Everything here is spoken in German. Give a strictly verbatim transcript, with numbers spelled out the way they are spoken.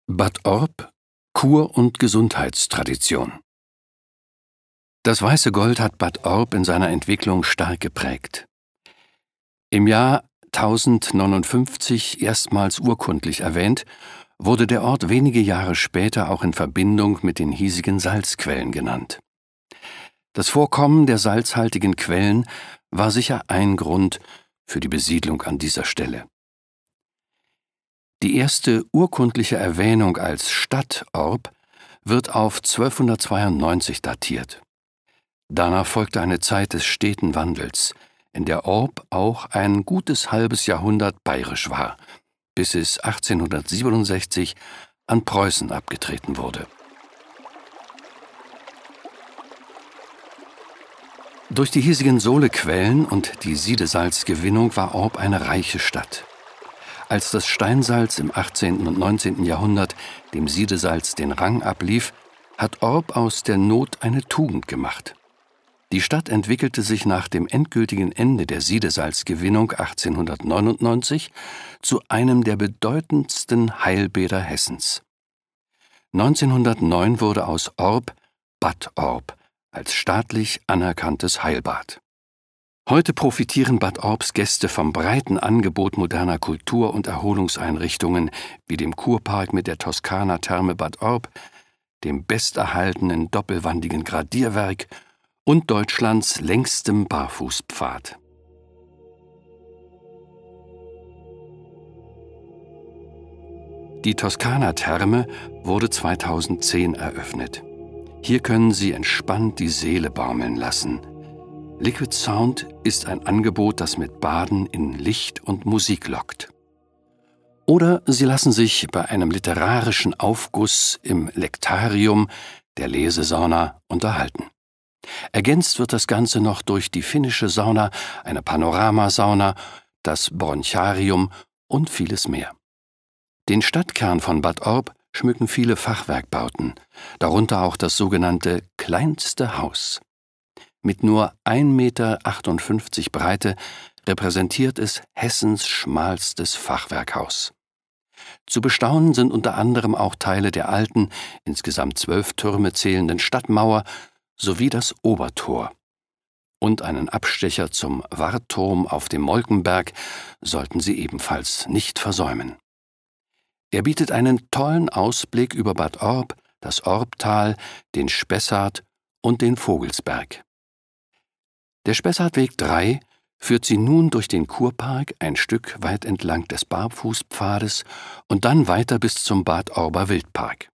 Bad Orb – Kur- und Gesundheitstradition. Das weiße Gold hat Bad Orb in seiner Entwicklung stark geprägt. Im Jahr tausendneunundfünfzig erstmals urkundlich erwähnt, wurde der Ort wenige Jahre später auch in Verbindung mit den hiesigen Salzquellen genannt. Das Vorkommen der salzhaltigen Quellen war sicher ein Grund für die Besiedlung an dieser Stelle. Die erste urkundliche Erwähnung als Stadt Orb wird auf zwölfhundertzweiundneunzig datiert. Danach folgte eine Zeit des steten Wandels, in der Orb auch ein gutes halbes Jahrhundert bayerisch war, bis es achtzehnhundertsiebenundsechzig an Preußen abgetreten wurde. Durch die hiesigen Sohlequellen und die Siedesalzgewinnung war Orb eine reiche Stadt. Als das Steinsalz im achtzehnten und neunzehnten Jahrhundert dem Siedesalz den Rang ablief, hat Orb aus der Not eine Tugend gemacht. Die Stadt entwickelte sich nach dem endgültigen Ende der Siedesalzgewinnung achtzehnhundertneunundneunzig zu einem der bedeutendsten Heilbäder Hessens. neunzehnhundertneun wurde aus Orb Bad Orb als staatlich anerkanntes Heilbad. Heute profitieren Bad Orbs Gäste vom breiten Angebot moderner Kultur- und Erholungseinrichtungen wie dem Kurpark mit der Toskana-Therme Bad Orb, dem besterhaltenen doppelwandigen Gradierwerk und Deutschlands längstem Barfußpfad. Die Toskana-Therme wurde zweitausendzehn eröffnet. Hier können Sie entspannt die Seele baumeln lassen. Liquid Sound ist ein Angebot, das mit Baden in Licht und Musik lockt. Oder Sie lassen sich bei einem literarischen Aufguss im Lektarium, der Lesesauna, unterhalten. Ergänzt wird das Ganze noch durch die finnische Sauna, eine Panoramasauna, das Broncharium und vieles mehr. Den Stadtkern von Bad Orb schmücken viele Fachwerkbauten, darunter auch das sogenannte kleinste Haus. Mit nur ein Meter achtundfünfzig Breite repräsentiert es Hessens schmalstes Fachwerkhaus. Zu bestaunen sind unter anderem auch Teile der alten, insgesamt zwölf Türme zählenden Stadtmauer sowie das Obertor. Und einen Abstecher zum Wartturm auf dem Molkenberg sollten Sie ebenfalls nicht versäumen. Er bietet einen tollen Ausblick über Bad Orb, das Orbtal, den Spessart und den Vogelsberg. Der Spessartweg drei führt Sie nun durch den Kurpark ein Stück weit entlang des Barfußpfades und dann weiter bis zum Bad Orber Wildpark.